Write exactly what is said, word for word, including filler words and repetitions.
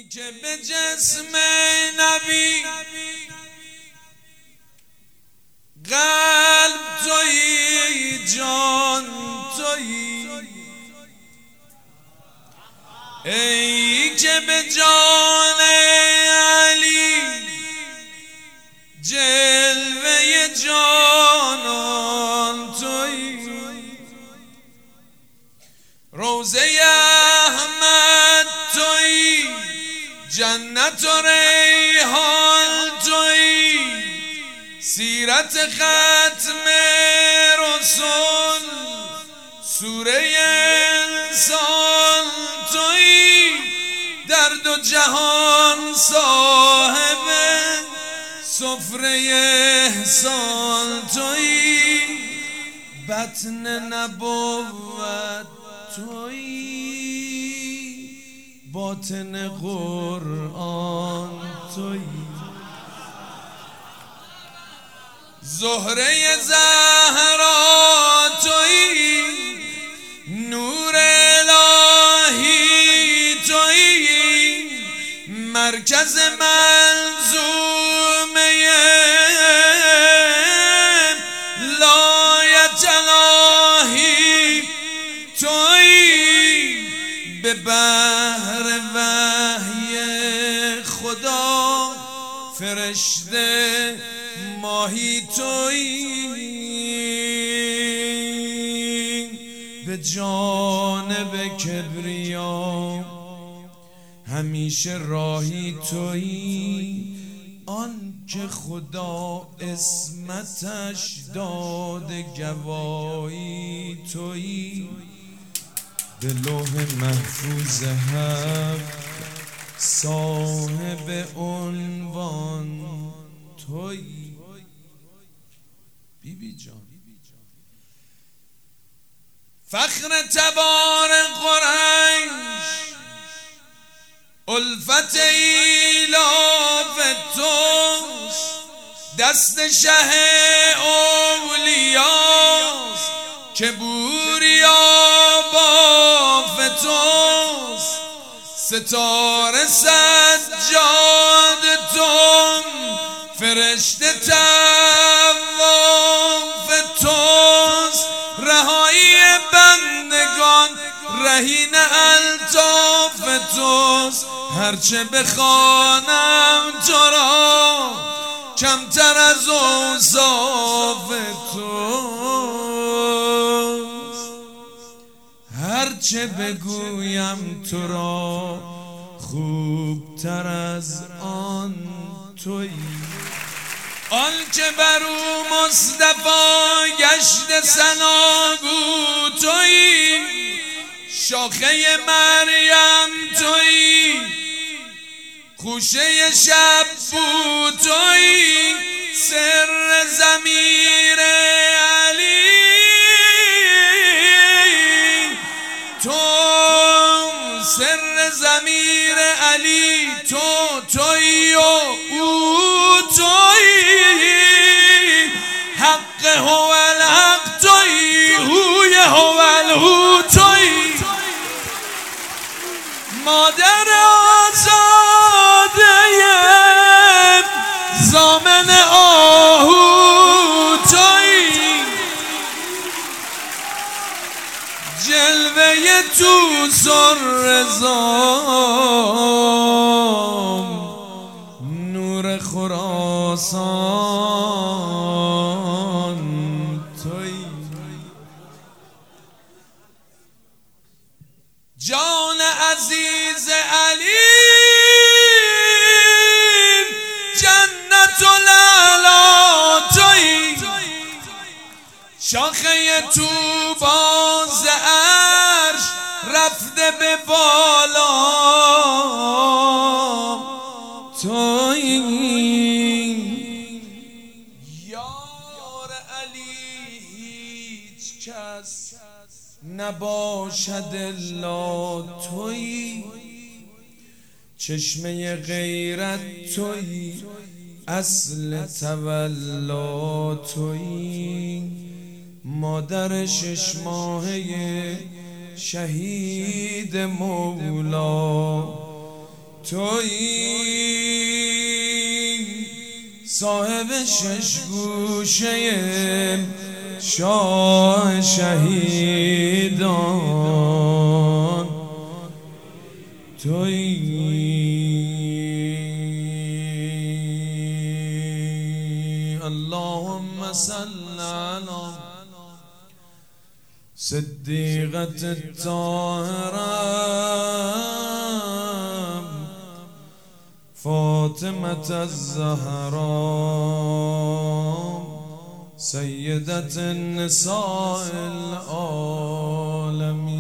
که به جسم نبی قلب تویی جان تویی، ای که به جان علی جلوه جانان تویی، روزه احمد تویی، جنت و ریحان تویی، سیرت ختم رسول سوره انسان تویی، در دو جهان صاحب سفره احسان تویی، بطن نبوت تویی، باطن قرآن تویی، زهره زهرا تویی، نور الهی تویی، مرکز منظومه لایت الهی تویی، به بحر وحی خدا فرشته ماهی تویی، به جانب کبریا همیشه راهی تویی، آن که خدا اسمتش داده گواهی تویی، به لوح محفوظ حق صاحب عنوان تویی. بی بی جان فخر تبار قریش، الفت ایلاف توست، دست شه اولیاست که بوریا باف توست، ستاره سجاد توم فرشته طواف توست، رهایی بندگان رهین الطاف توست، هرچه بخوانم تو را کمتر از اوصاف توست، هرچه بگویم تو را خوبتر از آن تویی، آن که بر او مصطفی گشت ثناگو تویی، شاخه مریم تویی، خوشه شب بو تویی، سر ضمیر علی تو، سر ضمیر علی تو تویی و او تویی، حق هو الحق تویی، هوی هو الهو تویی، مادر آزاده زامن آهو تویی، جلوه تو سر زام نور خراسان تویی، جان عزیز علی جنت الاعلی تویی، شاخه تو باز عرش رفته به بالا تویی، یار علی هیچ کس نباشد الا تویی، چشمه غیرت تویی، اصل تولا تویی، مادر شش ماهه شهید مولا تویی صاحب شش گوشه شاه شهیدان، تویی اللهم صل علی صدیقة الطاهرة فاطمة الزهراء سيدة النساء العالمين.